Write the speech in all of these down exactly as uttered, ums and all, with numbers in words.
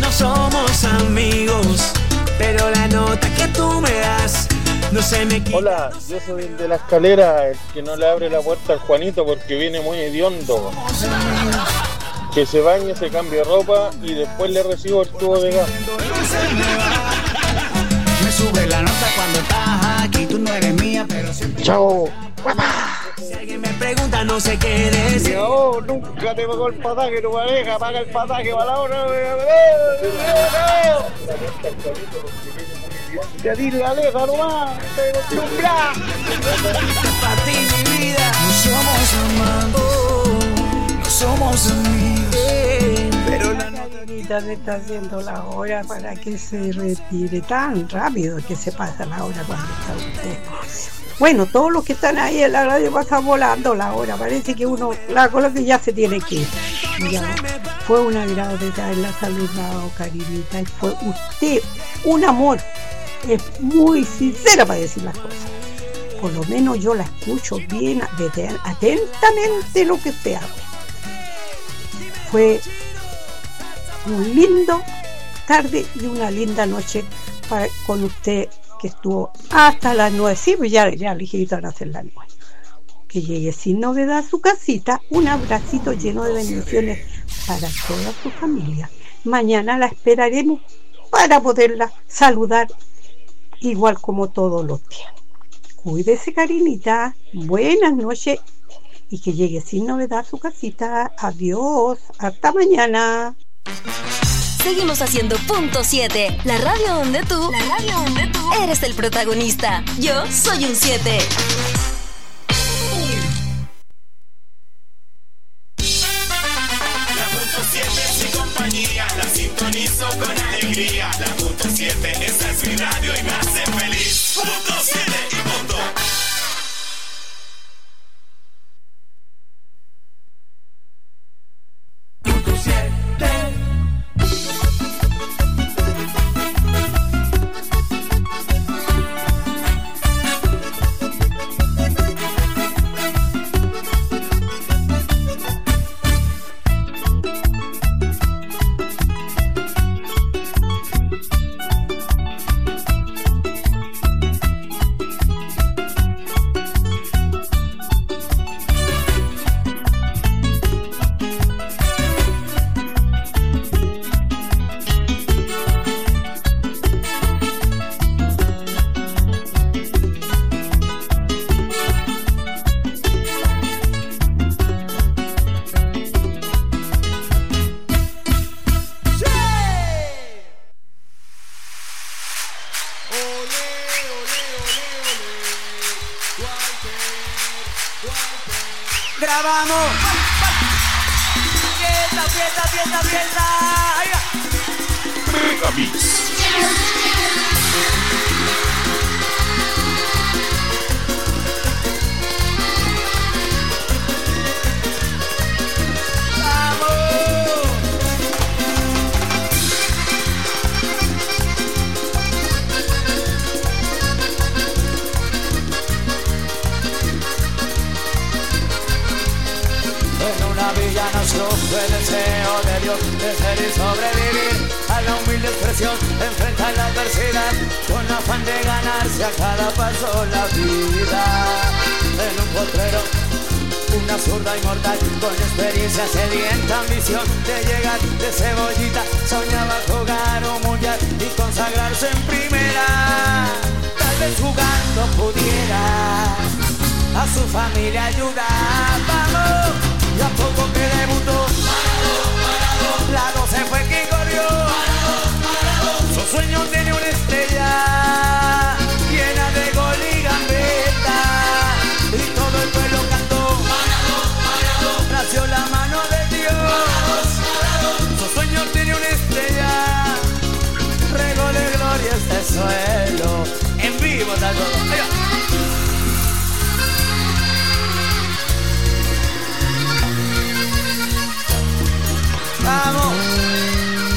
no somos amigos, pero la nota que tú me das no se me quita. Hola, yo soy el de la escalera, el que no le abre la puerta al Juanito porque viene muy hediondo. Que se bañe, se cambie ropa y después le recibo el tubo de gas. Me sube la nota cuando estás aquí, tú no eres mía, pero siempre... Chao, guapa. Si alguien me pregunta, no sé qué decir. Yo nunca te pagó el pasaje, tu pareja paga el pasaje para la hora. Te di la leja nomás, te acostumbra. Para ti, mi vida, no somos amados, no somos amigos, pero la Carinita me está haciendo la hora para que se retire tan rápido que se pasa la hora cuando está usted. Bueno, todos los que están ahí en la radio pasan volando la hora. Parece que uno, la cosa que ya se tiene que ir. Ya, fue un agrado de haberla saludado, Carinita. Y fue usted un amor. Es muy sincera para decir las cosas. Por lo menos yo la escucho bien, atentamente lo que usted habla. Fue un lindo tarde y una linda noche para, con usted, que estuvo hasta las nueve. Sí, pues ya, ya ligerito van a hacer las nueve. Que llegue sin novedad a su casita. Un abracito lleno de bendiciones para toda su familia. Mañana la esperaremos para poderla saludar igual como todos los días. Cuídese, Carinita. Buenas noches y que llegue sin novedad a su casita. Adiós. Hasta mañana. Seguimos haciendo punto siete, la radio donde tú, la radio donde tú eres el protagonista. Yo soy un siete. La punto siete es mi compañía, la sintonizo con alegría. La punto siete, esa es mi radio y me hace feliz. Punto siete y punto. Punto siete. Grabamos. Fiesta, fiesta, fiesta, fiesta. Ahí va. Megamix. Nació el deseo de Dios de ser y sobrevivir a la humilde expresión, enfrentar la adversidad con afán de ganarse a cada paso la vida. En un potrero, una zurda inmortal con experiencia, sedienta ambición de llegar de cebollita, soñaba jugar un mundial y consagrarse en primera. Tal vez jugando pudiera a su familia ayudar. ¡Vamos! Y a poco que debutó, parado, parado, la doce fue quien corrió, parado, parado. Su sueño tenía una estrella llena de gol y gambeta, y todo el pueblo cantó, parado, parado. Nació la mano de Dios, parado, parado. Su sueño tenía una estrella, regó de gloria este suelo, en vivo está todo. Vamos.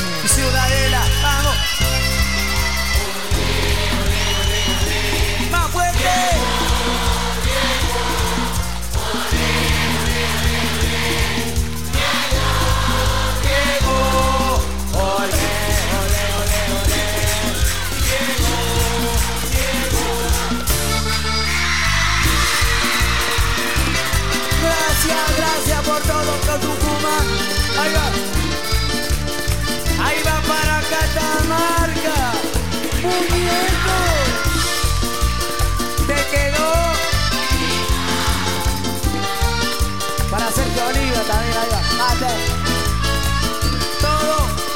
Tucumán. Ahí va. Ahí va para Catamarca. Muñeco. Te quedó. Para Sergio Oliva también, ahí va. Mate. Todo.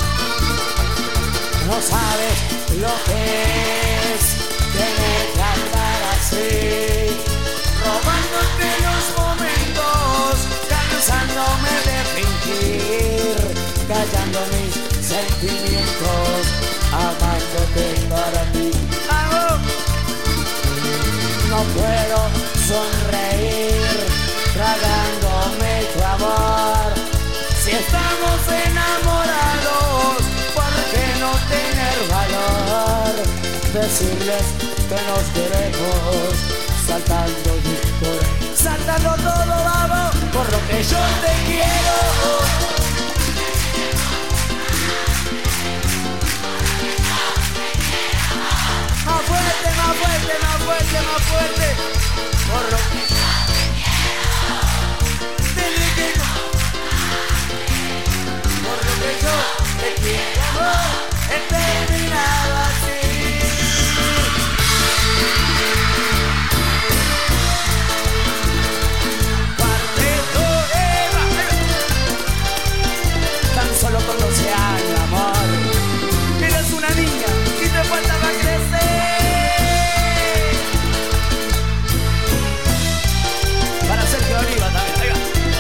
No sabes lo que es tener que andar así, robándote los momentos, cansándome de fingir, callando mis sentimientos, amándote para mí. ¡Vamos! No puedo sonreír, tragándome tu amor. Si estamos enamorados, ¿por qué no tener valor? Decirles que nos queremos, saltando discos, saltando todo, vamos, por lo que yo te quiero. Más fuerte, más fuerte, más fuerte, más fuerte. Por lo que yo te quiero. Por lo que yo te quiero. He terminado así. Cuarteto Eva. Tan solo con doce años, amor. Eres una niña y te faltaba crecer. Para Sergio Oliva también, ahí va.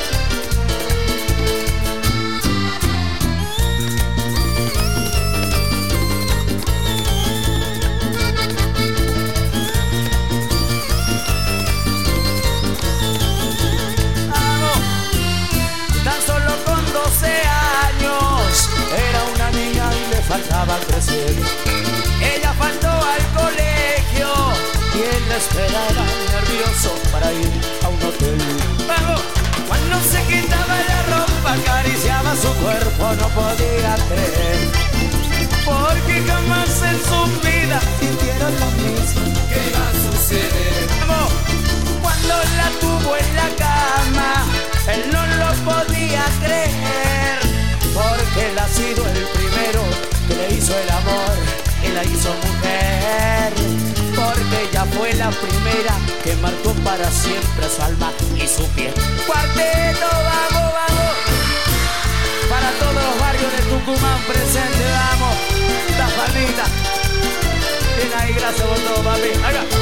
Vamos. Tan solo con doce años era una niña y le faltaba crecer. Ella faltó al colegio y él la esperaba nervioso para ir a un hotel. ¡Vamos! Cuando se quitaba la ropa, acariciaba su cuerpo, no podía creer, porque jamás en su vida sintieron lo mismo que iba a suceder. ¡Vamos! Cuando la tuvo en la cama, él no lo podía creer, porque él ha sido el primero que le hizo el amor y la hizo mujer, porque ella fue la primera que marcó para siempre su alma y su piel. Cuarteto, vamos, vamos. Para todos los barrios de Tucumán presente, vamos. La palmita. Bien ahí, gracias por todo, papi. Ahí va.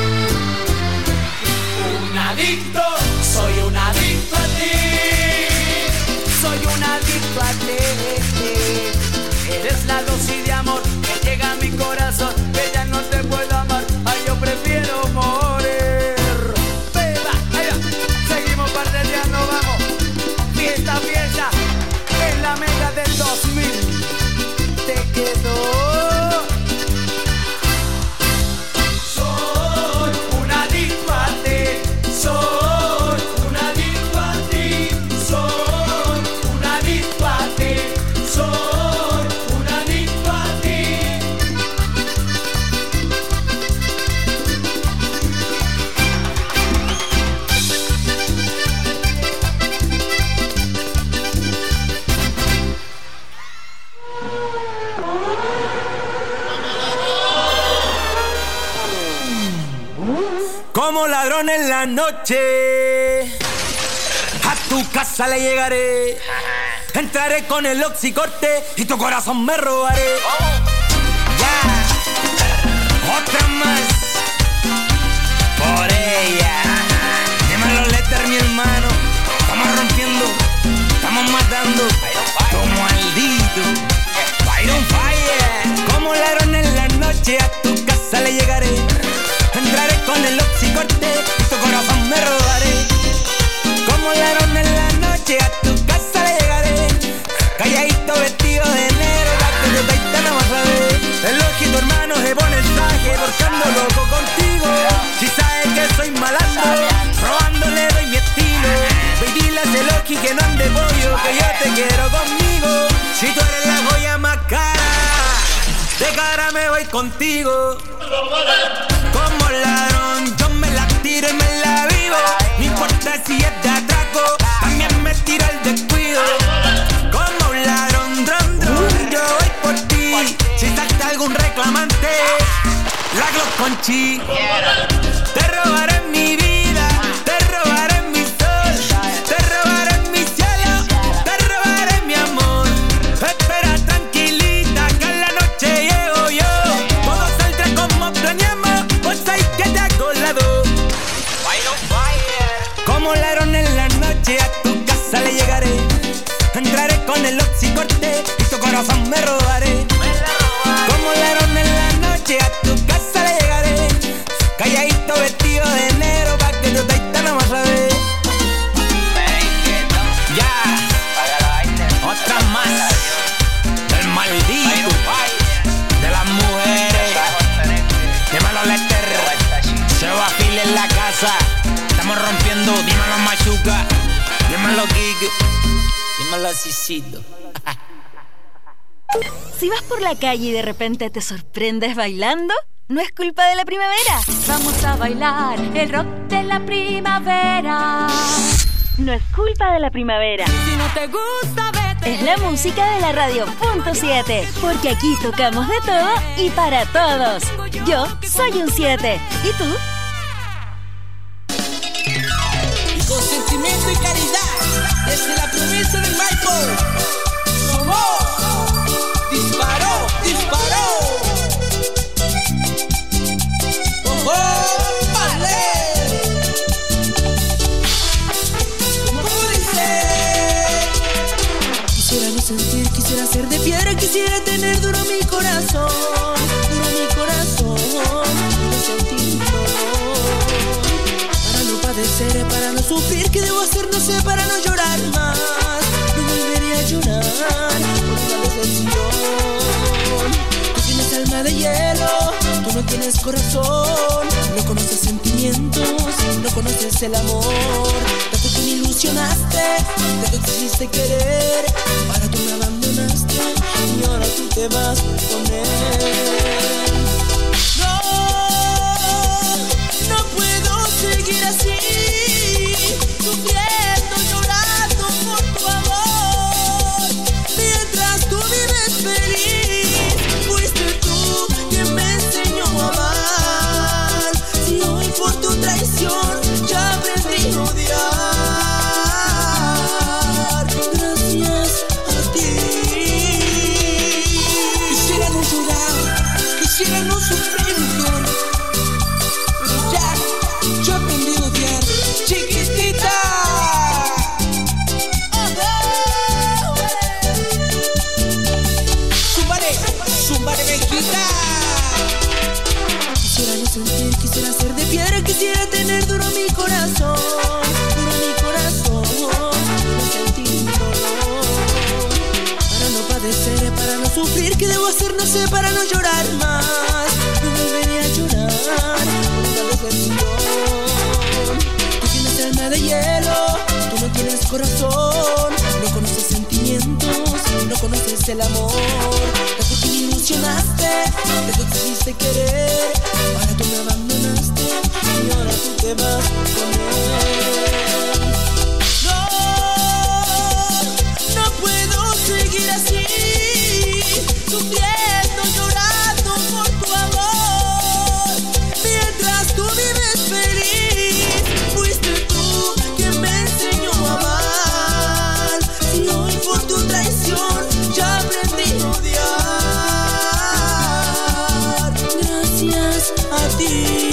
Un adicto, soy un adicto a ti. Soy un adicto a ti. Eres la dosis de amor que llega a mi corazón, que ya no te puedo amar, ay, yo prefiero morir. Beba, allá, seguimos parteando, vamos. Fiesta, fiesta, es la mega del dos mil. Te quedó. Soy un adicto a ti, soy un adicto a ti, soy un adicto a ti, soy un adicto a ti. Como ladrón en la noche, a tu casa le llegaré. Entraré con el oxicorte y tu corazón me robaré. Ya, otra más por ella. Dímelo, Letter, mi hermano. Estamos rompiendo, estamos matando como maldito. Fire on fire. Como ladrón en la noche, a tu casa le llegaré. Entraré con el oxicorte y tu corazón me robaré. Como ladrón en la noche, a tu casa le llegaré. Calladito, vestido de negro, la que te taita no vas a ver. El ojito hermano se pone el traje, buscando loco contigo. Si sabes que soy malandro, robándole doy mi estilo. Baby, dile a ese loqui que no ande pollo, que yo te quiero conmigo. Si tú eres la joya más cara, de cara me voy contigo. Como ladrón, yo me la tiro y me la vivo. No importa si es de atraco, también me tiro el descuido. Conchi. Te robaré mi vida, te robaré mi sol, te robaré mi cielo, te robaré mi amor. Espera tranquilita que en la noche llego yo. Todo saldrá como planeamos, pues hay que te hago lado. Como ladrón en la noche a tu casa le llegaré. Entraré con el oxicorte y tu corazón me robaré. Como ladrón en la noche a tu casa le llegaré. Calladito vestido de negro pa' que tu taita no más a ver. Ya, otra más del maldito, de las mujeres. Dímelo Lester, se va a fil en la casa. Estamos rompiendo, dímelo Machuca, dímelo Kike, dímelo Cicito. Si vas por la calle y de repente te sorprendes bailando, no es culpa de la primavera. Vamos a bailar el rock de la primavera. No es culpa de la primavera. Si no te gusta, vete. Es la música de la radio punto siete, porque aquí tocamos de todo y para todos. Yo soy un siete. ¿Y tú? Y con sentimiento y caridad, desde la promesa del Michael, somos Disparó, disparó. Oh, oh, vale. ¿Cómo dice? Quisiera no sentir, quisiera ser de piedra, quisiera tener duro mi corazón, duro mi corazón, no sentir dolor. Para no padecer, para no sufrir, ¿qué debo hacer? No sé, para no llorar más. No volvería a llorar por una decepción. Tú tienes alma de hielo, tú no tienes corazón. No conoces sentimientos, no conoces el amor. Tanto que me ilusionaste, tanto te hiciste querer. Ahora tú me abandonaste y ahora tú te vas con él. No, no puedo seguir así, sufriendo, llorando por tu amor. Mientras tú vives feliz, fuiste tú quien me enseñó a amar. Si hoy por tu traición ya aprendí a odiar, gracias a ti. Quisiera no llorar, quisiera no sufrir, mujer, pero ya, yo aprendí a odiar, chiquitita. Zumbaré, zumbaré, mejita. Quisiera no sentir, quisiera ser de piedra, quisiera tener duro mi corazón, duro mi corazón, no sentir dolor. Para no padecer, para no sufrir, ¿qué debo hacer? No sé, para no llorar más. No volvería a llorar por una decepción. Tú tienes alma de hielo, tú no tienes corazón. No conoces sentimientos, no conoces el amor. Tanto que me ilusionaste, tanto te hiciste querer. Ahora tú me abandonaste y ahora tú te vas con él. No, no puedo seguir así, sufriendo, llorando por tu amor. Mientras tú vives feliz, fuiste tú quien me enseñó a amar. Si hoy por tu traición ya aprendí a odiar, gracias a ti.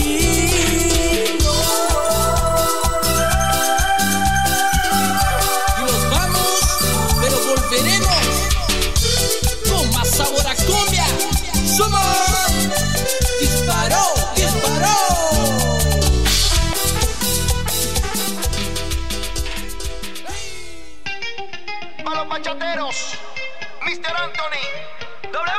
Y nos vamos, pero volveremos con más sabor a cumbia. Somos Disparó, disparó. A los bachateros, mister Anthony, W.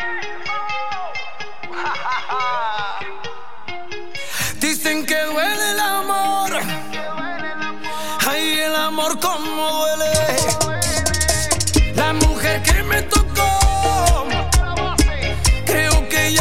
Dicen que duele el amor. Ay, el amor como duele. La mujer que me tocó, creo que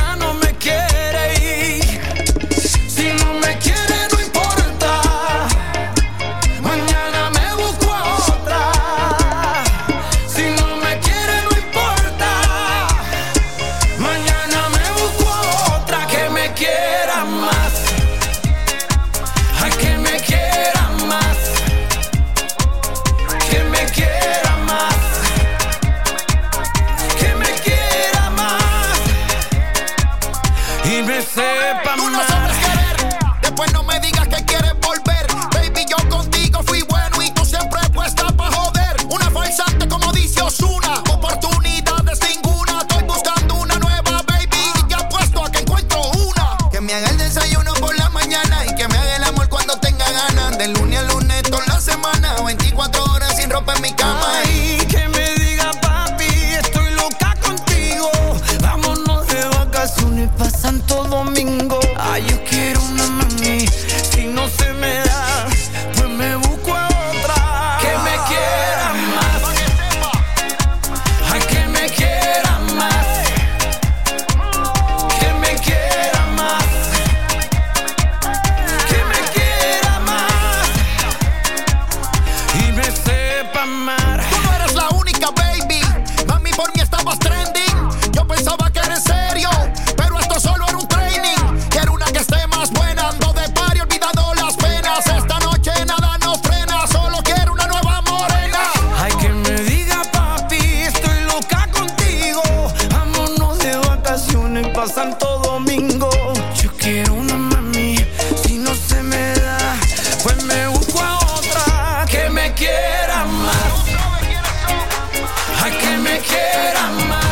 me sepa Tú no mal. sabes querer, después no me digas que quieres volver. Baby, yo contigo fui bueno y tú siempre puesta pa' joder. Una falsante como dice Ozuna, oportunidades ninguna. Estoy buscando una nueva, baby, y ya puesto a que encuentro una. Que me haga el desayuno por la mañana y que me haga el amor cuando tenga ganas. De lunes a lunes toda la semana, veinticuatro horas sin ropa en mi cama. Ay, que me diga papi, estoy loca contigo. Vámonos de vacaciones pa' Santo Domingo. Ay, yo quiero una mami, si no se me da, pues me busco a otra. Que me quiera más. Ay, que me quiera más. Que me quiera más. Que me quiera más. Y me sepa amar. Tú no eres la única, baby. Mami, por mí estabas trending. Yo pensaba que era en serio, pero esto solo era un training. Quiero una que esté más buena. Ando de party olvidando las penas. Esta noche nada nos frena. Solo quiero una nueva morena. Ay, que me diga papi, estoy loca contigo. Vámonos de vacaciones pa' Santo Domingo. Yo quiero una mami, si no se me da, pues me busco a otra. Que me quiera más. Ay, que me quiera más.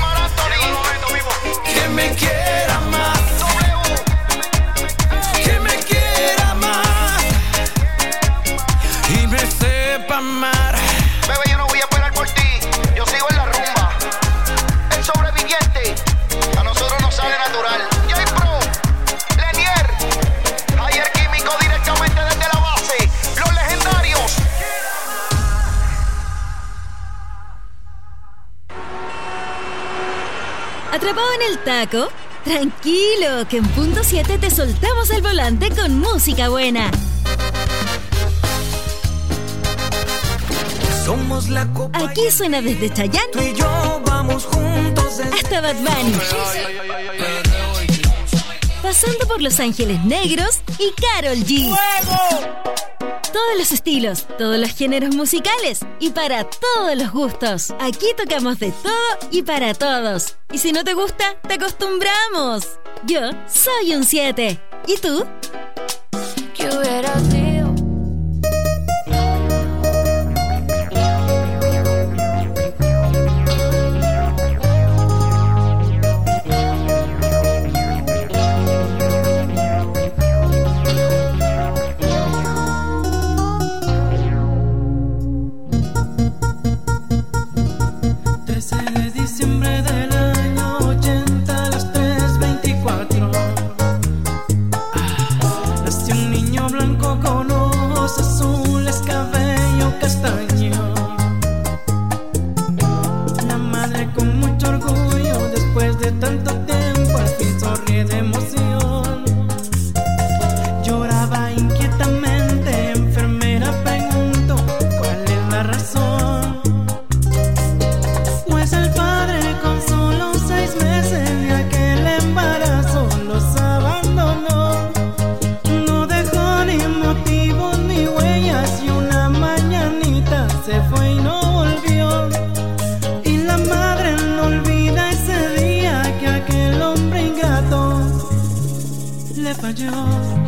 Que me quiera más. Que me quiera más. Y me sepa amar. Bebé, yo no voy a esperar por ti. Yo sigo en la rumba. El sobreviviente, a nosotros nos sale natural. J-Pro, Lenier, Ayer Químico directamente desde la base. Los legendarios. ¿Atrapado en el taco? Tranquilo, que en punto siete te soltamos el volante con música buena. Somos la copa. Aquí suena desde Chayanne Tú y yo vamos juntos en... hasta Bad Bunny, pasando por Los Ángeles Negros y Karol G. Todos los estilos, todos los géneros musicales y para todos los gustos. Aquí tocamos de todo y para todos. Y si no te gusta, te acostumbramos. Yo soy un siete. ¿Y tú? ¿Qué hubiera sido? trece de diciembre del año ochenta a las tres veinticuatro. Ah, nació un niño blanco con ojos azules, cabello castaño. La madre con mucho orgullo, después de tanto tiempo, al fin sonríe de emoción. Lloraba inquietamente, enfermera preguntó cuál es la razón. Pues el padre con solo seis meses de aquel embarazo los abandonó. No dejó ni motivos ni huellas y una mañanita se fue y no volvió. Y la madre no olvida ese día que aquel hombre ingrato le falló.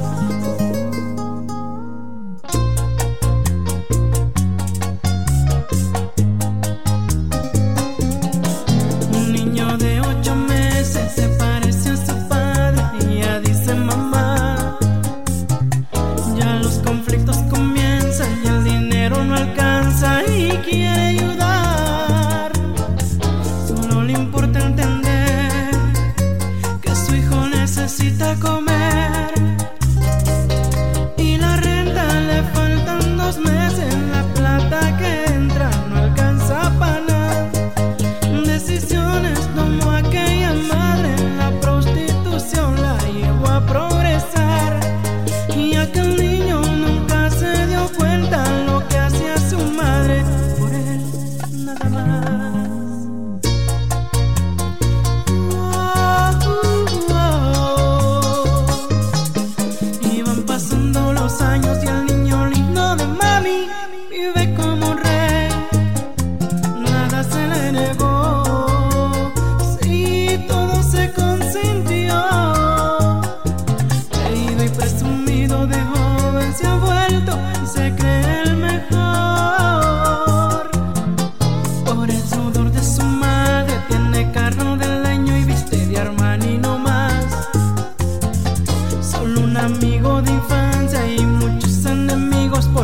Un niño de ocho meses se parece a su padre y ella dice mamá. Ya los conflictos comienzan y el dinero no alcanza y quiere ayudar. Solo le importa entender que su hijo necesita comer. Y la renta le faltan dos meses, la plata que entra no alcanza para nada. Decisiones tomó aquella madre, la prostitución la llevó a progresar. Y aquel niño nunca se dio cuenta lo que hacía su madre por él, nada más. Oh, oh, oh.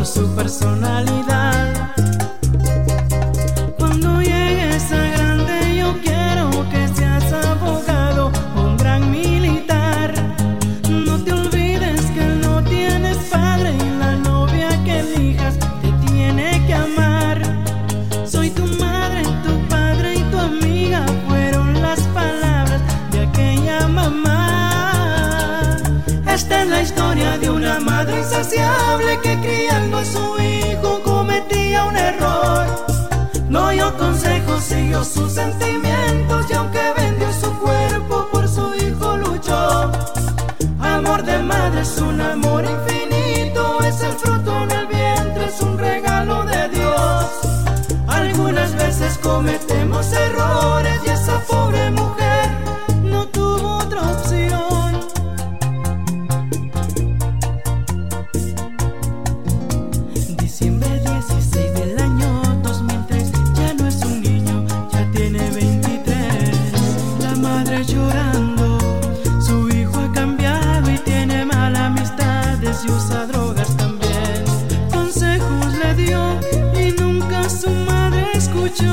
su personalidad. Cuando llegues a grande yo quiero que seas abogado o un gran militar. No te olvides que no tienes padre y la novia que elijas te tiene que amar. Soy tu madre, tu padre y tu amiga, fueron las palabras de aquella mamá. Esta es la historia de una madre insaciable que criando a su hijo cometía un error. No oyó consejos, siguió sus sentimientos y aunque vendió su cuerpo por su hijo luchó. Amor de madre es un amor infinito, es el fruto en el vientre, es un regalo de Dios. Algunas veces cometemos errores y esa pobre mujer no tuvo otra opción. Diciembre dieciséis del año dos mil tres, ya no es un niño, ya tiene veintitrés. La madre llorando, su hijo ha cambiado y tiene malas amistades y usa drogas también. Consejos le dio y nunca su madre escuchó.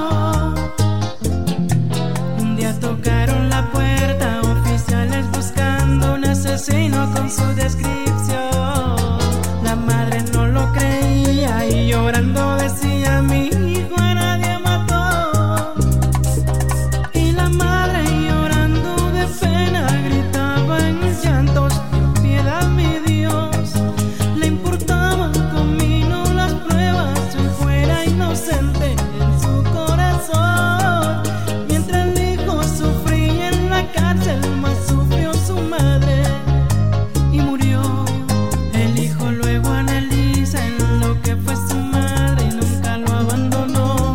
Un día tocaron la puerta, oficiales buscando un asesino con su descripción. La madre no lo creía y llorando decía: mi hijo a nadie mató. Y la madre llorando de pena gritaba en llantos: ten piedad mi Dios. Le importaban comino las pruebas, su hijo era inocente en su corazón. Mientras el hijo sufría en la cárcel, más sufrió su madre y murió. El hijo luego analiza en lo que fue su madre y nunca lo abandonó.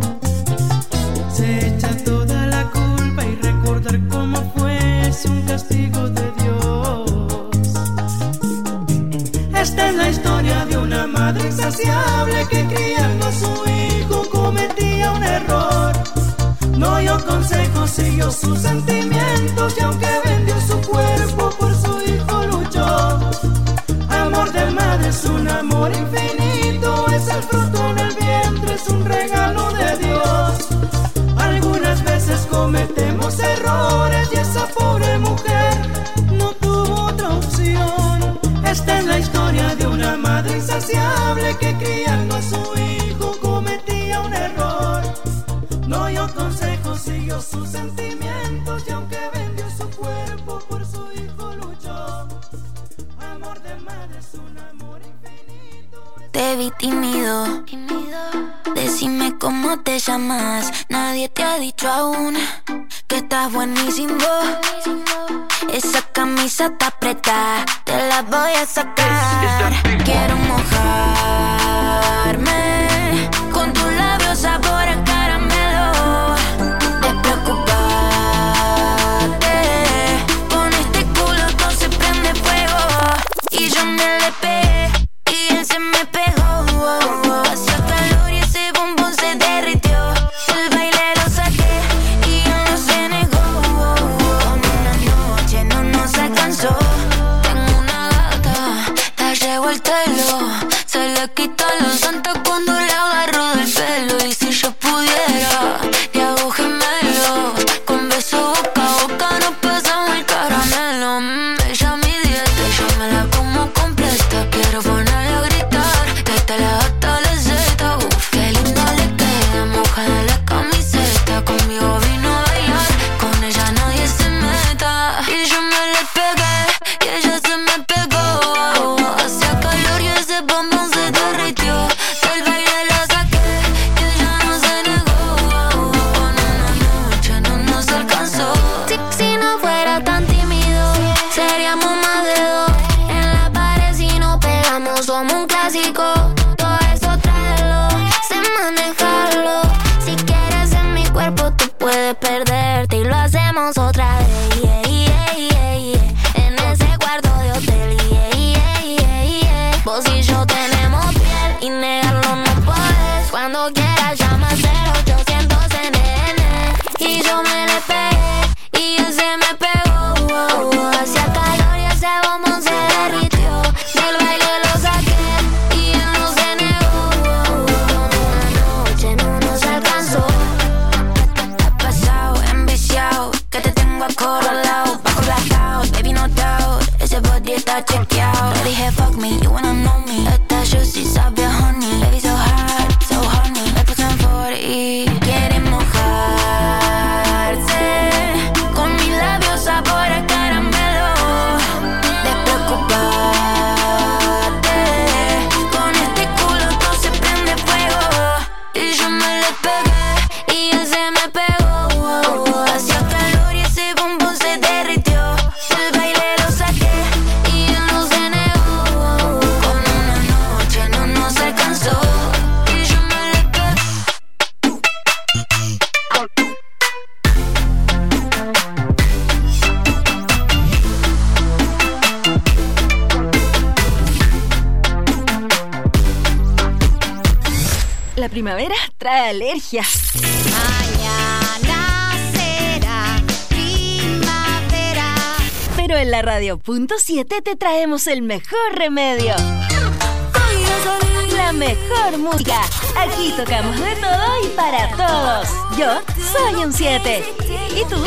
Se echa toda la culpa y recordar cómo fue es un castigo de Dios. Esta es la historia de una madre insaciable que criando a su hijo cometía un error. No oyó consejos, siguió sus sentimientos y aunque vendió su cuerpo por su hijo luchó. Amor de madre es un amor infinito, es el fruto en el vientre, es un regalo de Dios. Algunas veces cometemos errores y esa pobre mujer no tuvo otra opción. Esta es la historia de una madre insaciable que criando a su hijo cometía un error. No oyó consejos, siguió sus sentimientos y aunque vendió su cuerpo por su hijo luchó. Amor de madre es un amor infinito. Te vi tímido, decime cómo te llamas. Nadie te ha dicho aún que estás buenísimo. Esa camisa está apretada, te la voy a sacar. Quiero mojarme con tus labios sabor a caramelo. Despreocupate, con este culo todo se prende fuego. Y yo me le pegué y él se me pegó. Hacía calor y ese bombón se derritió. El baile lo saqué y él no se negó. Con una noche no nos alcanzó. Tengo una gata, la llevo al telo. Se le quita la santa cuando le agarro del pelo. Y si yo pudiera, le hago gemelo. Con beso boca a boca nos pasamos el caramelo. mm, Ella mi dieta, yo me la como completa. Quiero ponerla a gritar, desde la hasta la zeta. Uf, qué lindo le queda, mojada la camiseta. Conmigo vino a bailar, con ella nadie se meta. Y yo me le pegué, y ella se me pegó. Hacía calor y ese bombón se derritió. Del baile la saqué, y ella no se negó. Con una noche no nos alcanzó. Si, si no fuera tan tímido, seríamos más de dos. En la pared si nos pegamos somos un clásico. Todo eso tráelo, sé manejarlo. Si quieres en mi cuerpo tú puedes perderte y lo hacemos otra vez. Yeah, yeah, yeah, yeah. En ese cuarto de hotel. Yeah, yeah, yeah, yeah. Vos y yo tenemos piel y negarlo no puedes. Cuando quieras llama cero ochocientos N N. Y yo me le pegué y él se me pegó. Hacía calor y ese bombón se derritió. Del baile lo saqué y él acorralado, bajo blackout, baby no doubt. Ese body está chequeado. Le dije fuck me, you wanna know me. Esta juicy sabe a honey. Baby so hard, so honey. Me puse en forty y quiere mojarse. Con mis labios sabor a caramelo. Despreocupate. Con este culo todo se prende fuego. Y yo me le pegué y él se me pegó. Hacía calor y ese bombón se derritió. El baile lo saqué y él no se negó. Con una noche no nos alcanzó. Y yo me le pegué. La primavera trae alergias. Mañana será primavera. Pero en la radio punto siete te traemos el mejor remedio. La mejor música. Aquí tocamos de todo y para todos. Yo soy un siete. ¿Y tú?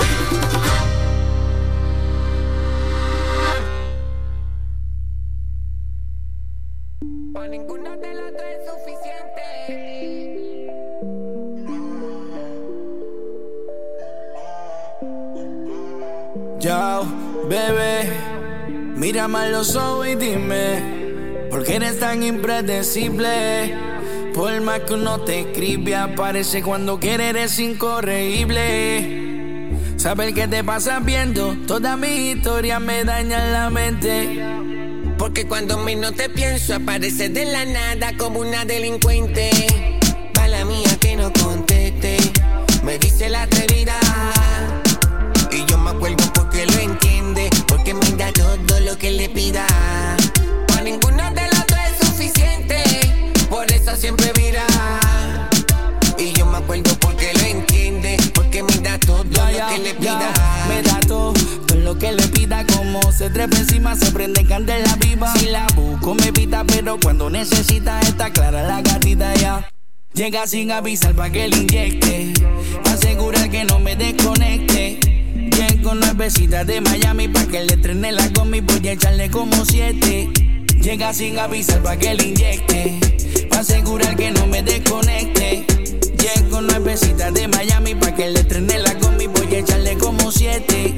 Pa' ninguna de las dos es suficiente. Yo, bebé, mírame a los ojos y dime, ¿por qué eres tan impredecible? Por más que uno te escribe, aparece cuando quiere, eres incorregible. Saber qué te pasa viendo toda mi historia me daña la mente. Porque cuando menos te pienso apareces de la nada como una delincuente. Mala mía que no conteste, me dice la atrevida. Y yo me acuerdo porque lo entiende, porque me da todo lo que le pida. Pa' ninguno de los dos es suficiente, por eso siempre vira. Y yo me acuerdo porque lo entiende, porque me da todo ya, lo ya, que le pida. Ya, me da todo, todo lo que le pida. Como se trepa encima, se prende candela viva. Si la busco me pita, pero cuando necesita está clara la gatita ya. Llega sin avisar pa' que le inyecte, pa' asegurar que no me desconecte. Llego nuevecita de Miami pa' que le estrene la combi, voy a echarle como siete. Llega sin avisar pa' que le inyecte, pa' asegurar que no me desconecte. Llego nuevecita de Miami pa' que le estrene la combi, voy a echarle como siete.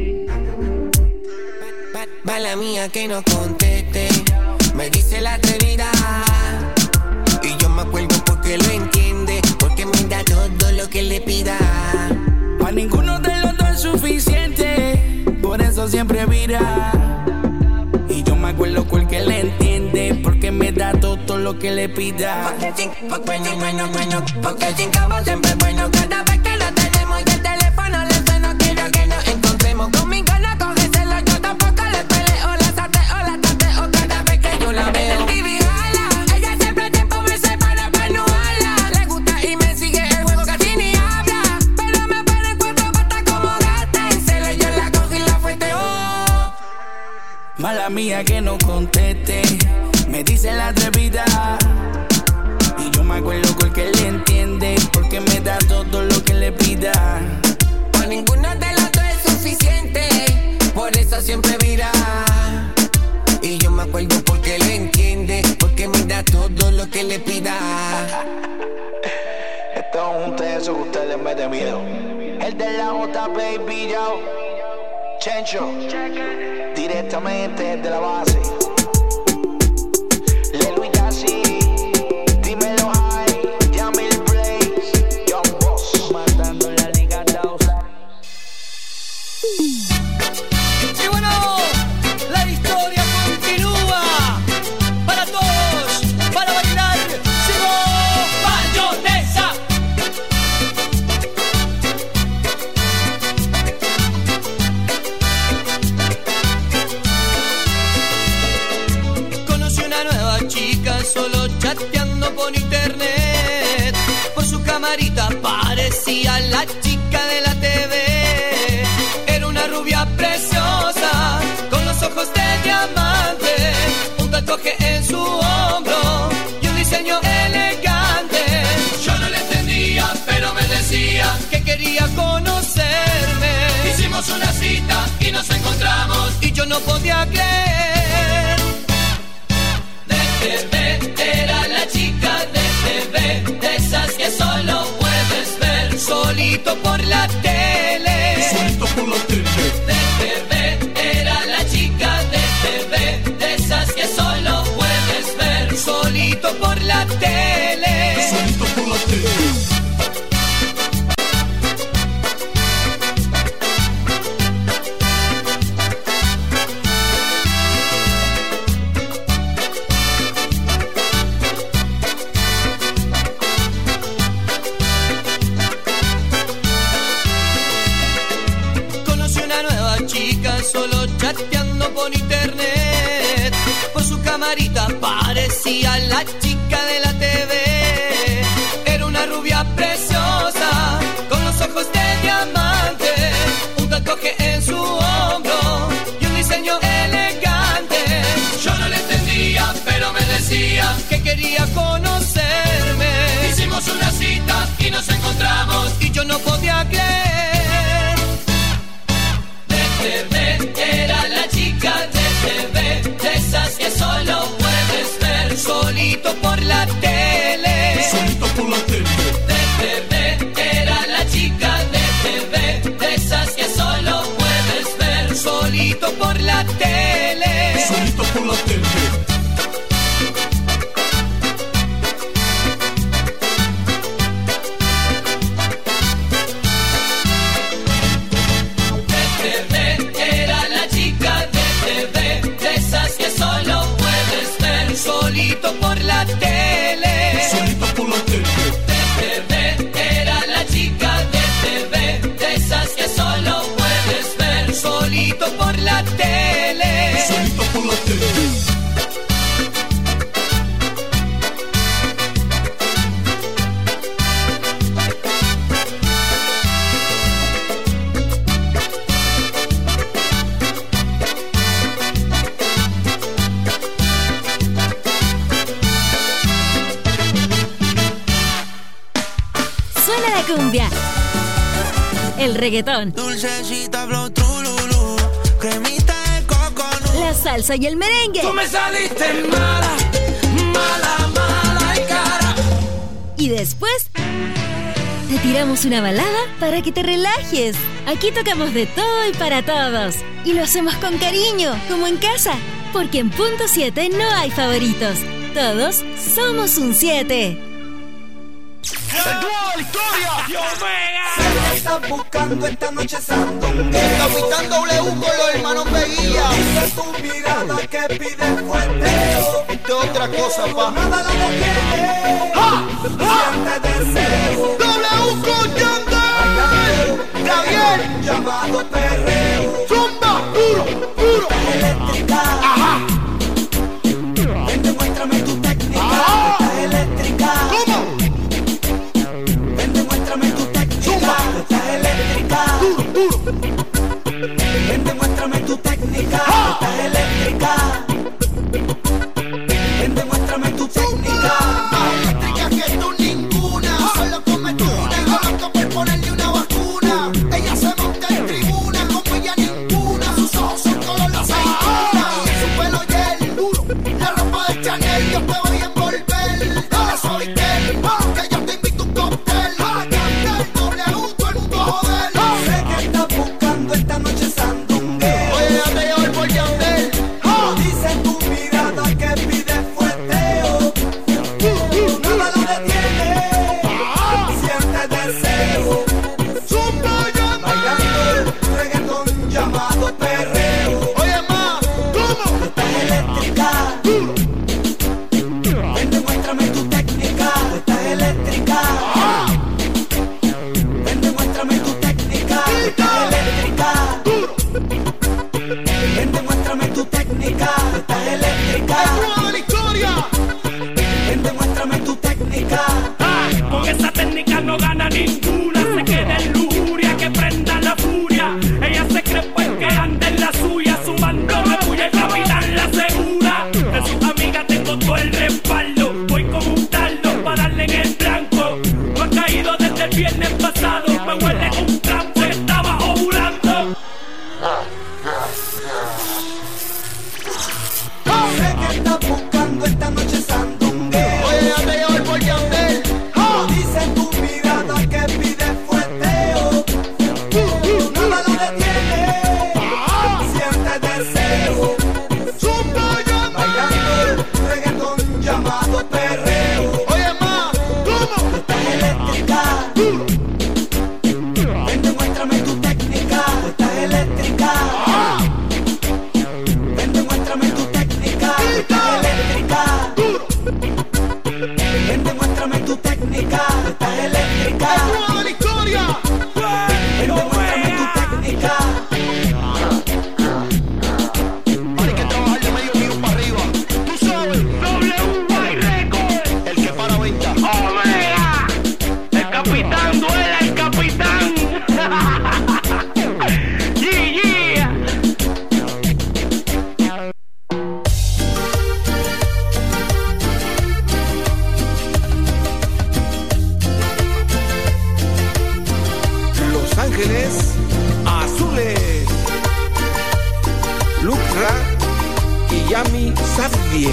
Mala mía que no conteste, me dice la atrevida. Y yo me acuerdo porque lo entiende, porque me da todo lo que le pida. Pa' ninguno de los dos es suficiente, por eso siempre vira. Y yo me acuerdo porque le entiende, porque me da todo lo que le pida. Porque sin, porque sin bueno, bueno, porque sin cabo siempre es bueno. Cada vez que lo tenemos y el teléfono le suena, quiero que nos encontremos. Con mi gana cógeselo, yo tampoco le peleo. La sateo, la tateo cada vez que yo la veo. Vivi jala, ella siempre tiempo me separa pa' no hablar. Le gusta y me sigue el juego, casi ni habla. Pero me para en cuatro patas como gata. En celo yo la cojo y la fueteo. Mala mía que no conteste, me dice la atrevida. Y yo me acuerdo porque le entiende, porque me da todo lo que le pida. Pa' ninguno de los dos es suficiente, por eso siempre vira. Y yo me acuerdo porque le entiende, porque me da todo lo que le pida. Esto es un tenso que ustedes les mete miedo. El de la J, baby, yo. Chencho, directamente desde la base. Lelo y Yassi, dímelo high, Yamil Blaze, Young Boss, matando la liga dos. Y bueno, la historia continúa. Para todos, para bailar, sigo Bayonesa. Conocí una nueva chica solo chateando por internet. Por su camarita parecía la chica de la T V. Era una rubia preciosa con los ojos de diamante, un tatuaje en su hombro y un diseño elegante. Yo no le entendía, pero me decía que quería conocerme. Hicimos una cita no podía creer. De T V era la chica de T V, de esas que solo puedes ver solito por la tele. Solito por la tele. De T V era la chica de T V, de esas que solo puedes ver solito por la tele. Solito por la tele. Solo chateando por internet, por su camarita parecía la chica de la T V. Era una rubia preciosa, con los ojos de diamante, un tatuaje en su hombro y un diseño elegante. Yo no le entendía, pero me decía que quería conocerme. Hicimos una cita y nos encontramos y yo no podía creer. T V era la chica de T V, de esas que solo puedes ver solito por la tele. Solito por la tele. De T V era la chica de T V, de esas que solo puedes ver solito por la tele. Solito por la tele. Solito por la tele. Solito por la tele. De T V era la chica de T V, de esas que solo puedes ver solito por la tele. Solito por la tele. Cumbia, el reggaetón, dulcecita flow trululú, cremita de coconut, la salsa y el merengue. Tú me saliste mala, mala, mala y cara. Y después te tiramos una balada para que te relajes. Aquí tocamos de todo y para todos. Y lo hacemos con cariño, como en casa. Porque en Punto siete no hay favoritos. Todos somos un siete. ¡Yo mega! Se está buscando esta noche sandungueo. Capitán W con los hermanos Veguía. Dice tu mirada que pide fueteo. Esto es otra cosa, pa. Nada la detiene. Siente deseo. W con Yandel. Gabriel. Llamado perreo. Zumba, puro, puro. Eléctrica. Ajá. Ven, demuéstrame tu técnica. Ajá. Estás eléctrica. ¿Cómo? Estás eléctrica. Duro, duro. Ven, demuéstrame tu técnica. ¡Ah! Estás eléctrica. Ven, demuéstrame tu técnica. Más eléctrica que tú ninguna. ¡Ah! Solo come tuna. Y loco por ponerle una vacuna. Ella se monta en tribuna. Como ella ninguna. Sus ojos son color la aceituna. Su pelo gel. Duro. La ropa de Chanel. Yo te voy a envolver. Ahora soy Kel. Que yo te invito a un cóctel. Sé que estás buscando esta noche sandungueo. Oye, ya te llevo el por Yandel. Oh. Dice tu mirada que pide fueteo. Nada la detiene. Siente deseo. Bailando el reggaetón llamado perreo. Oye, ma, ¿cómo? Estás eléctrica. Ven, demuéstrame tu técnica. Estás eléctrica. Ven, demuéstrame tu técnica. Estás eléctrica. Ven, demuéstrame tu técnica. Estás eléctrica. Ven, demuéstrame tu técnica. Ah, con esa técnica no gana ninguna. Se queda en lujuria que prenda la furia. Ella se cree pues que anda en la suya. Sumando me puya el capitán la segura. De sus amigas tengo todo el respaldo. Voy como un taldo para darle en el blanco. No ha caído desde el viernes pasado. Me huele un campo, estaba ovulando. nadie.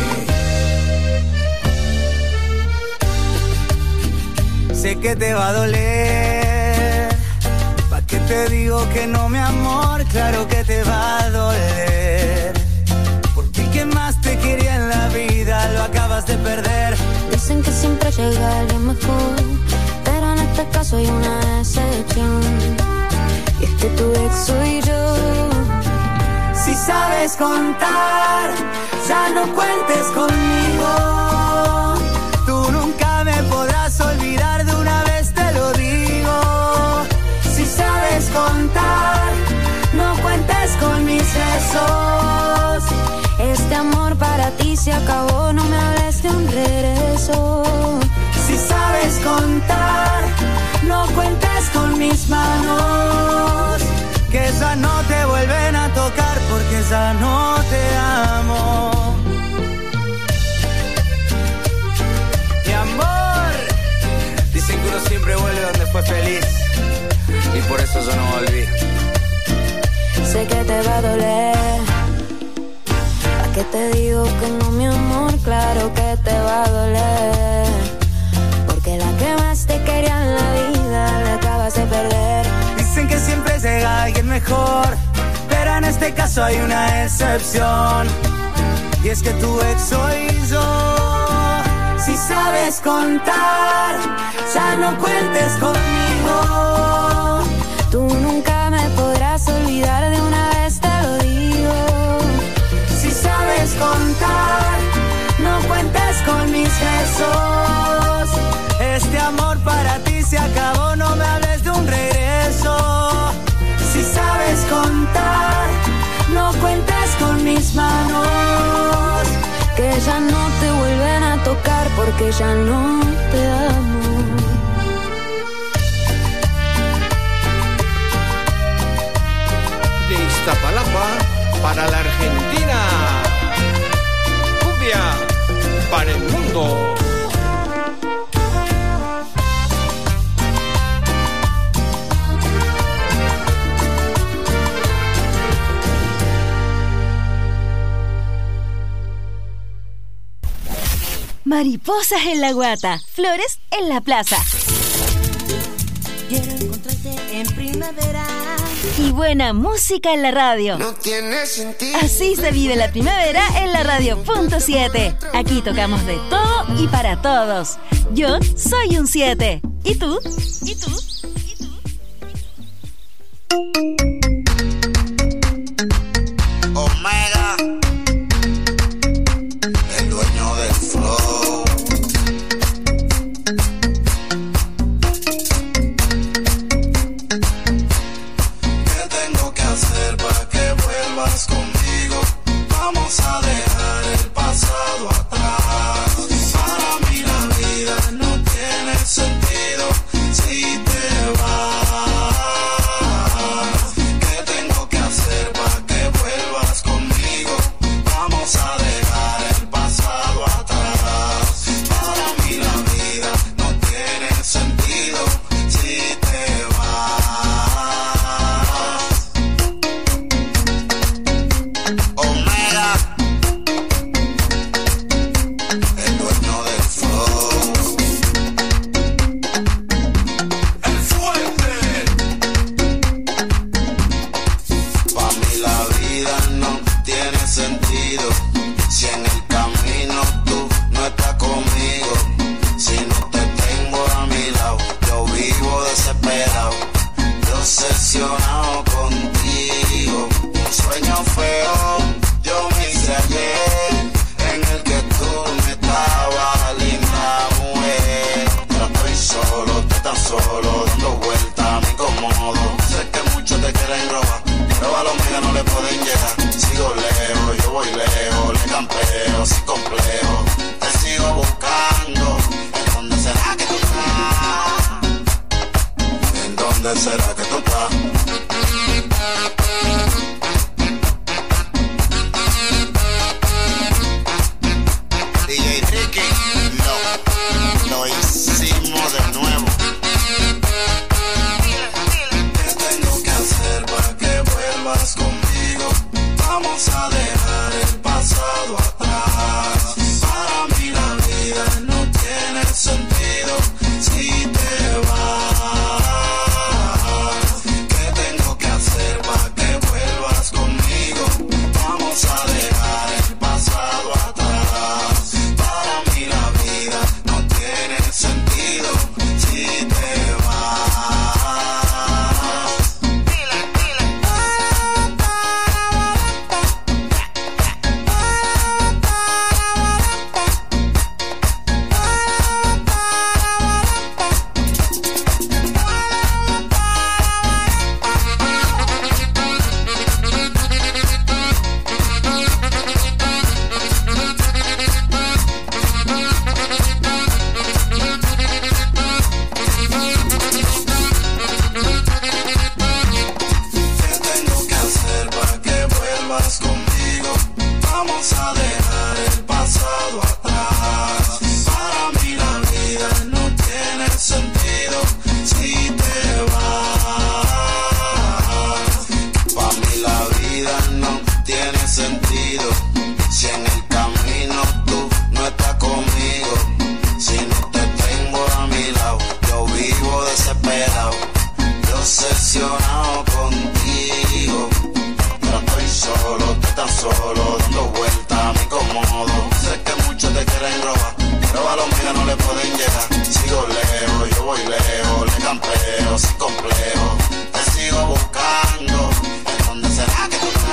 Sé que te va a doler. ¿Pa' qué te digo que no, mi amor? Claro que te va a doler. Porque el que más te quería en la vida lo acabas de perder. Dicen que siempre llega alguien mejor, pero en este caso hay una excepción. Y es que tu ex soy yo. Si sabes contar, ya no cuentes conmigo. Tú nunca me podrás olvidar, de una vez te lo digo. Si sabes contar, no cuentes con mis besos. Este amor para ti se acabó, no me hables de un regreso. Si sabes contar, no cuentes con mis manos, que ya no te vuelven a tocar porque ya no te amo. Mi amor, dicen que uno siempre vuelve donde fue feliz, y por eso yo no volví. Sé que te va a doler. ¿A qué te digo que no, mi amor? Claro que te va a doler. Porque la que más te quería en la vida la acabas de perder. Dicen que siempre llega alguien mejor, pero en este caso hay una excepción. Y es que tu ex soy yo. Si sabes contar, ya no cuentes conmigo. Tú nunca me podrás olvidar, de una vez te lo digo. Si sabes contar, no cuentes con mis besos. Este amor para ti se acabó, no me hables de un regreso. Si sabes contar, no cuentes con mis manos, que ya no te vuelven a tocar porque ya no te amo. De Iztapalapa para la Argentina, cumbia para el mundo. Mariposas en la guata, flores en la plaza. Quiero encontrarte en primavera. Y buena música en la radio. No tiene sentido. Así se vive la primavera en la radio punto siete. Aquí tocamos de todo y para todos. Yo soy un siete. ¿Y tú? ¿Y tú? ¿Y tú? Omega, el dueño del flow. ¿Qué tengo que hacer para que vuelvas conmigo? Vamos a dejar el pasado atrás. Para mí la vida no tiene sentido si te vas. ¿Qué tengo que hacer para que vuelvas conmigo? Vamos a dejar el pasado atrás. Para mí la vida no tiene sentido si te vas. Omega, el dueño del flow. El fuerte. Pa' mí la vida no tiene sentido si en el camino tú no estás conmigo. Si no te tengo a mi lado, yo vivo desesperado, obsesionado contigo. Un sueño feo yo me hice ayer, en el que tú me estabas, linda mujer. Ahora estoy solo, estoy tan solo, dando vueltas, me incomodo. Sé que muchos te quieren robar, pero a los míos no le pueden llegar. Sigo lejos, yo voy lejos, le campeo sin complejo. Te sigo buscando, ¿en dónde será que tú estás? ¿En dónde será que tú estás? D J Ricky, no, lo hicimos de nuevo. ¿Qué tengo que hacer para que vuelvas conmigo? Vamos a dejar el pasado atrás. vas conmigo, vamos a dejar el pasado atrás. Para mí la vida no tiene sentido si te vas. Para mí la vida no tiene sentido si en el camino tú no estás conmigo. Si no te tengo a mi lado, yo vivo desesperado, yo obsesionado contigo. Yo estoy solo, tú estás solo, dando vueltas a mi cómodo. Sé que muchos te quieren robar, pero a los míos no le pueden llegar. Sigo lejos, yo voy lejos, le campeo sin complejo. Te sigo buscando, ¿en dónde será que tú estás?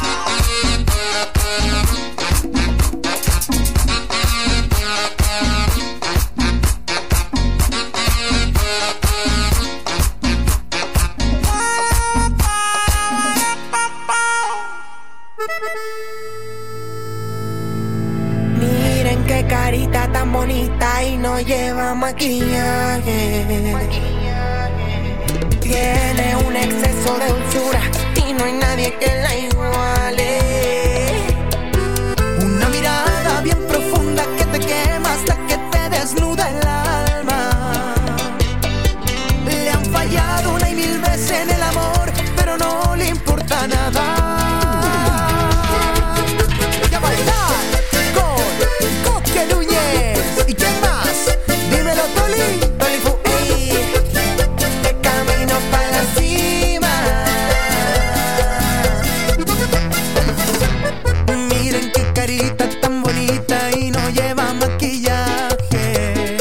Miren qué carita tan bonita y no lleva maquillaje. Tiene un exceso de dulzura y no hay nadie que la iguale. Una mirada bien profunda que te quema hasta que te desnuda el alma. Le han fallado una y mil veces en el amor, pero no le importa nada. Voy a bailar con Coque Núñez. ¿Y quién más? Dímelo, Toli. Toli Fu, ey. De camino para la cima. Miren qué carita tan bonita y no lleva maquillaje.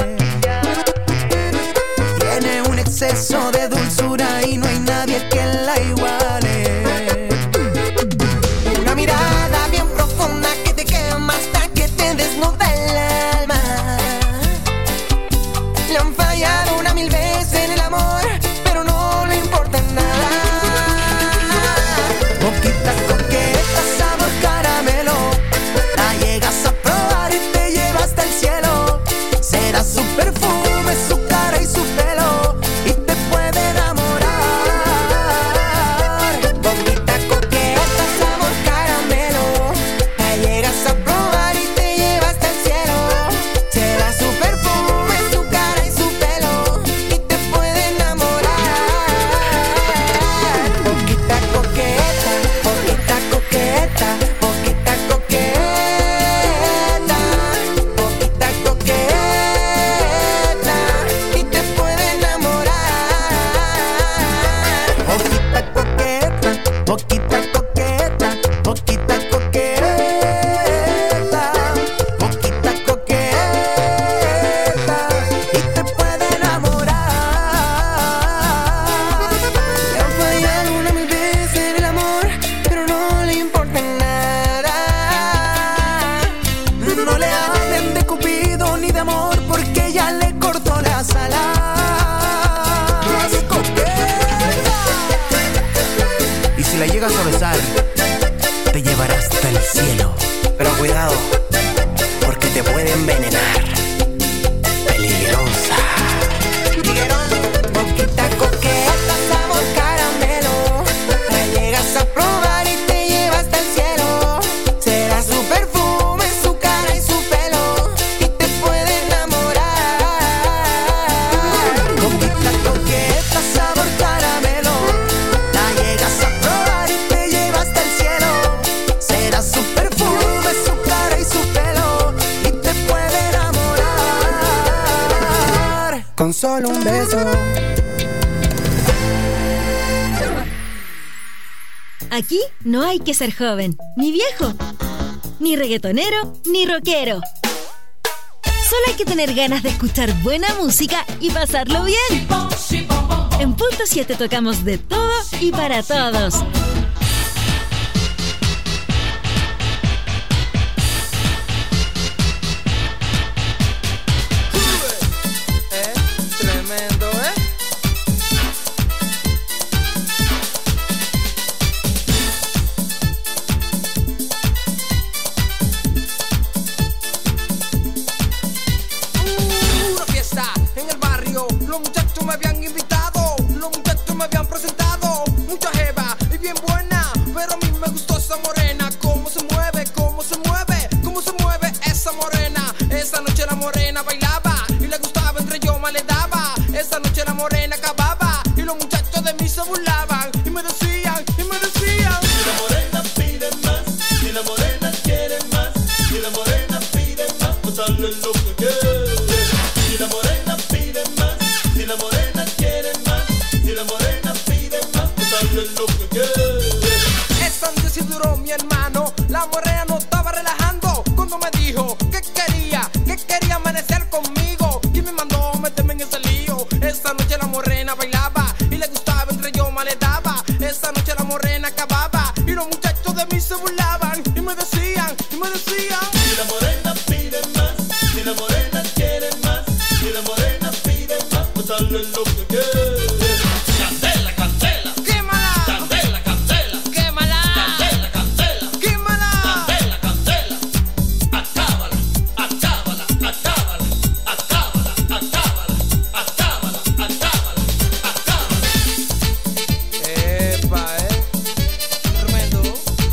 Tiene un exceso de dulzura y no hay nadie que la iguale. Una mirada bien profunda que te quema hasta que te desnuda el alma. Le han fallado una mil veces en el amor, pero no le importa nada. Boquita coqueta, sabor caramelo, la llegas a probar y te lleva hasta el cielo. Será su perfume, su cara y su pelo, y te puede enamorar. Boquita coqueta, sabor caramelo, la llegas a probar y te lleva hasta el cielo. Será su perfume, su cara y su pelo, y te puede enamorar. Boquita coqueta, boquita coqueta, boquita coqueta, boquita coqueta, y te puede enamorar. Boquita coqueta, boquita coqueta, boquita coqueta, boquita coqueta, y te puede enamorar. Le han fallado una mil veces en el amor, pero no le importa nada. No le hablen de Cupido ni de amor, porque ya le cortó las alas. Y si la llegas a besar, te llevará hasta el cielo. Pero cuidado, porque te puede envenenar. Peligrosa. Boquita coqueta, sabor caramelo, la llegas a probar y te lleva hasta el cielo. Será su perfume, su cara y su pelo, y te puede enamorar. Boquita coqueta, sabor caramelo, la llegas a probar y te lleva hasta el cielo. Será su perfume, su cara y su pelo, y te puede enamorar. Con solo un beso. Aquí no hay que ser joven, ni viejo, ni reggaetonero, ni rockero. Solo hay que tener ganas de escuchar buena música y pasarlo bien. En Punto siete tocamos de todo y para todos. Tremendo, ¿eh? Una fiesta en el barrio, los muchachos me habían invitado, los muchachos me habían presentado, mucha jeva y bien buena, pero a mí me gustó esa morena. morena acababa y los muchachos de mí se burlaban y me decían, y me decían. Si la morena pide más, si la morena quiere más, si la morena pide más, pues dale lo que quiere. Si la morena pide más, si la morena quiere más, si la morena pide más, pues dale lo que quiere. Esa noche sí duró mi hermano, la morena no estaba relajando cuando me dijo que quería, que quería amanecer conmigo y me mandó meterme en ese lío. Esa noche la morena bailaba y le gustaba entre yo más le daba. Esa noche la morena acababa y los muchachos de mí se burlaban y me decían, y me decían. Si la morena pide más, si la morena quiere más, si la morena pide más, pues dale lo que quiere. Candela, candela, quémala. Candela, candela, quémala. Candela, candela, quémala. Candela, candela, acábala, acábala, acábala, acábala, acábala, acábala, acábala, acábala. Epa, eh, tremendo.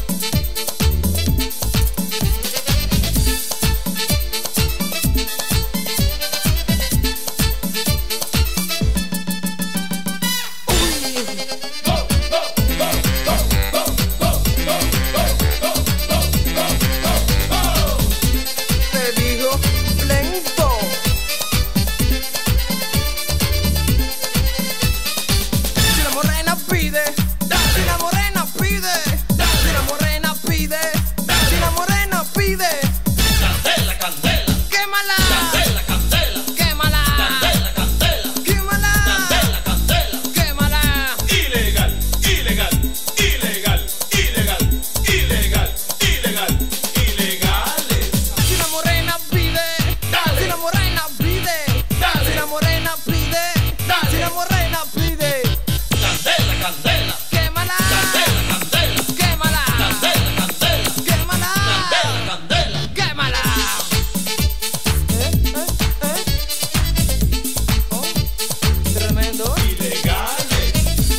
Te digo lento. Si la morena pide, si la morena pide, si la morena pide, si la morena pide, Candela, candela, quémala, candela, candela, quémala, candela, candela, quémala, candela, candela. quémala. Ilegal, ilegal, ilegal, ilegal, ilegal, ilegal, ilegales. Si la morena pide, si la morena pide, si la morena pide, si la morena pide, Candela, candela, quémala, candela, candela, quémala, candela, candela, quémala, candela, candela. quémala. ¿Eh? ¿Eh? ¿Eh? Oh, tremendo. Ilegales.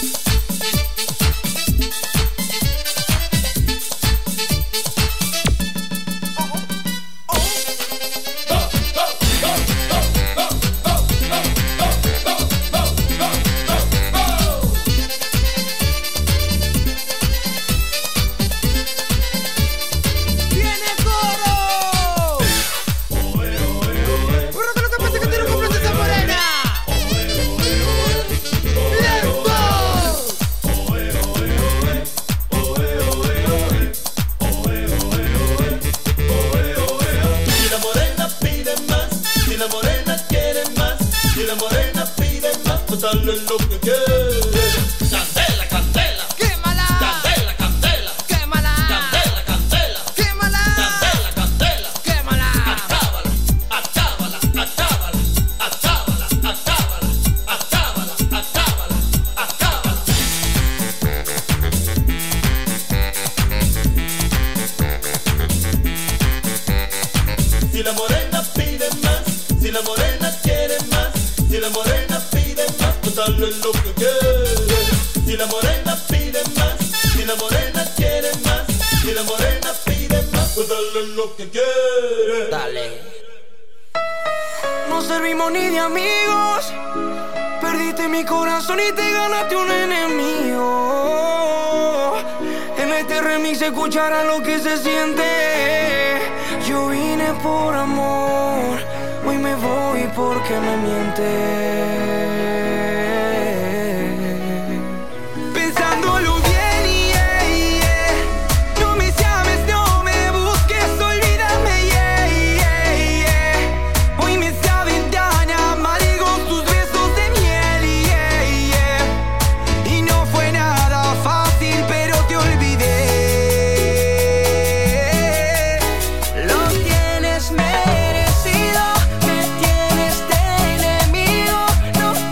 ¡Viene coro! Pero que lo que pasa es que tiene un completo esa morena. ¡Let's go! Si la morena pide más, si la morena quiere más, si la morena pide más, pues dale lo que quiere. Candela, candela, ¡Quémala! candela, candela, ¡Quémala! candela, candela, ¡Quémala! candela, candela. ¡Quémala! Acábala, acábala, acábala, acábala, acábala, acábala, acábala, acábala. Si la morena pide más, si la morena quiere más, si la morena pide más, pues dale lo que quiere. Si la morena pide más, si la morena quiere más, si la morena pide más, pues dale lo que quiere. Dale. No servimos ni de amigos. Perdiste mi corazón y te ganaste un enemigo. En este remix se escuchará lo que se siente. Yo vine por amor, hoy me voy porque me mientes. Pensándolo bien, yeah, yeah. No me llames, no me busques, olvídame, yeah, yeah, yeah. Hoy me saben tan amargos tus besos de miel, yeah, yeah. Y no fue nada fácil, pero te olvidé. Lo tienes merecido, me tienes de enemigo. No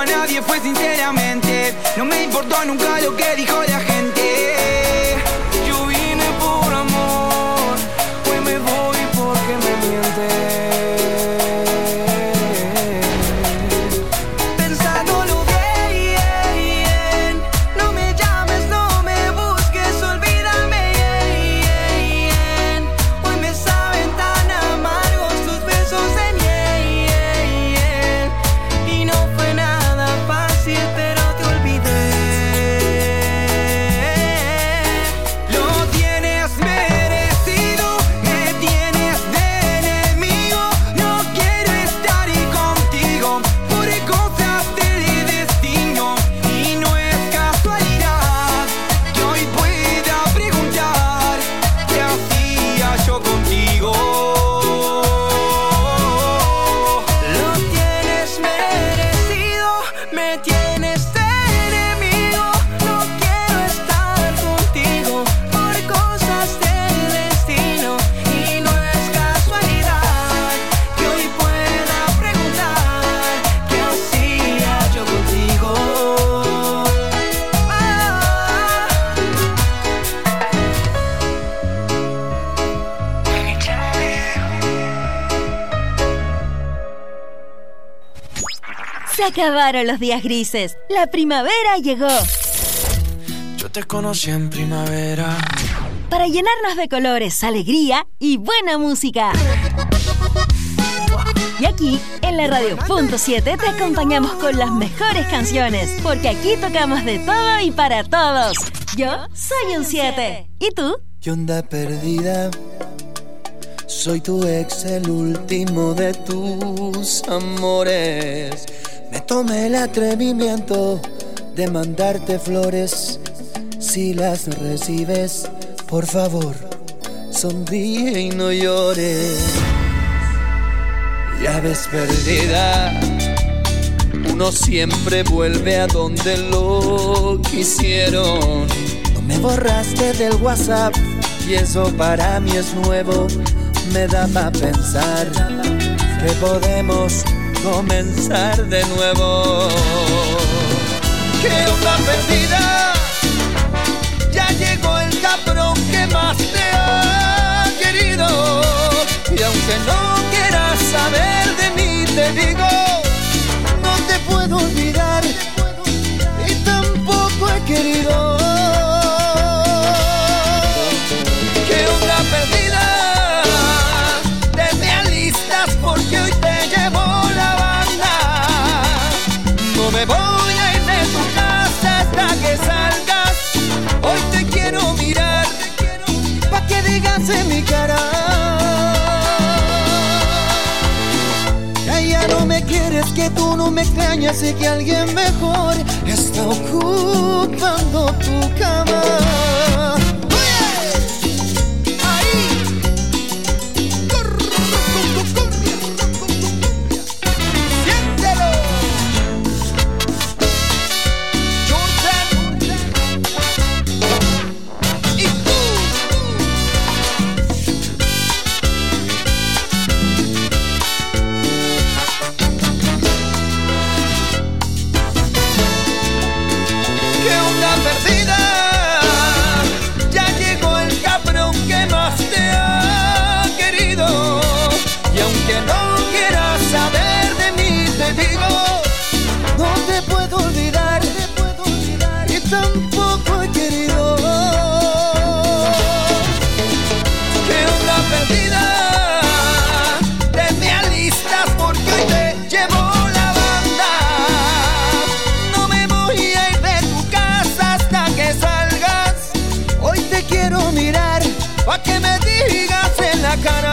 a nadie, fue sinceramente. No me importó nunca lo que dijo la gente. Yo vine por amor, hoy me voy porque me mientes. Pensándolo bien, no me llames, no me busques, olvídame. Hoy me saben tan amargos tus besos de miel. Y no fue nada fácil, pero te olvidé. Lo tienes merecido, me tienes de enemigo. No quiero estar ahí contigo por cosas del destino. Y no es casualidad que hoy pueda preguntar qué hacía yo contigo. Lo tienes merecido, me tienes de enemigo. No quiero estar contigo por cosas del destino. Y no es casualidad que hoy pueda preguntar qué hacía yo contigo. Se acabaron los días grises. La primavera llegó. Yo te conocí en primavera. Para llenarnos de colores, alegría y buena música. Y aquí, en la Radio Punto siete, te acompañamos con las mejores canciones. Porque aquí tocamos de todo y para todos. Yo soy un siete. ¿Y tú? ¿Qué onda perdida? Soy tu ex, el último de tus amores. Me tomé el atrevimiento de mandarte flores. Si las recibes, por favor, sonríe y no llores. Ya ves perdida, uno siempre vuelve a donde lo quisieron. No me borraste del WhatsApp y eso para mí es nuevo. Me da pa' pensar que podemos comenzar de nuevo. ¿Qué onda perdida? Ya llegó el cabrón que más te ha querido. Y aunque no quieras saber de mí, te digo, no te puedo olvidar y tampoco he querido. ¿Qué onda perdida? Te me alistas porque hoy te llevo la banda. No me voy a ir de tu casa hasta que salgas. Hoy te quiero mirar pa' que digas en mi cara. Ya no me quieres, que tú no me extrañas y que alguien mejor está ocupando tu cama. Tampoco he querido. ¿Qué onda perdida? Te me alistas porque hoy te llevo la banda. No me voy a ir de tu casa hasta que salgas. Hoy te quiero mirar pa' que me digas en la cara.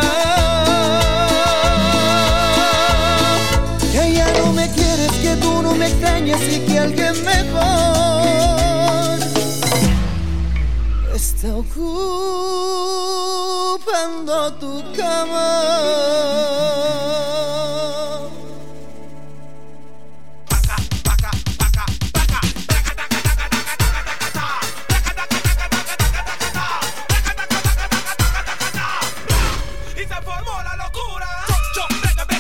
Que ya no me quieres, que tú no me extrañas y que alguien mejor está ocupando tu cama. Y se formó la locura. Yo, yo,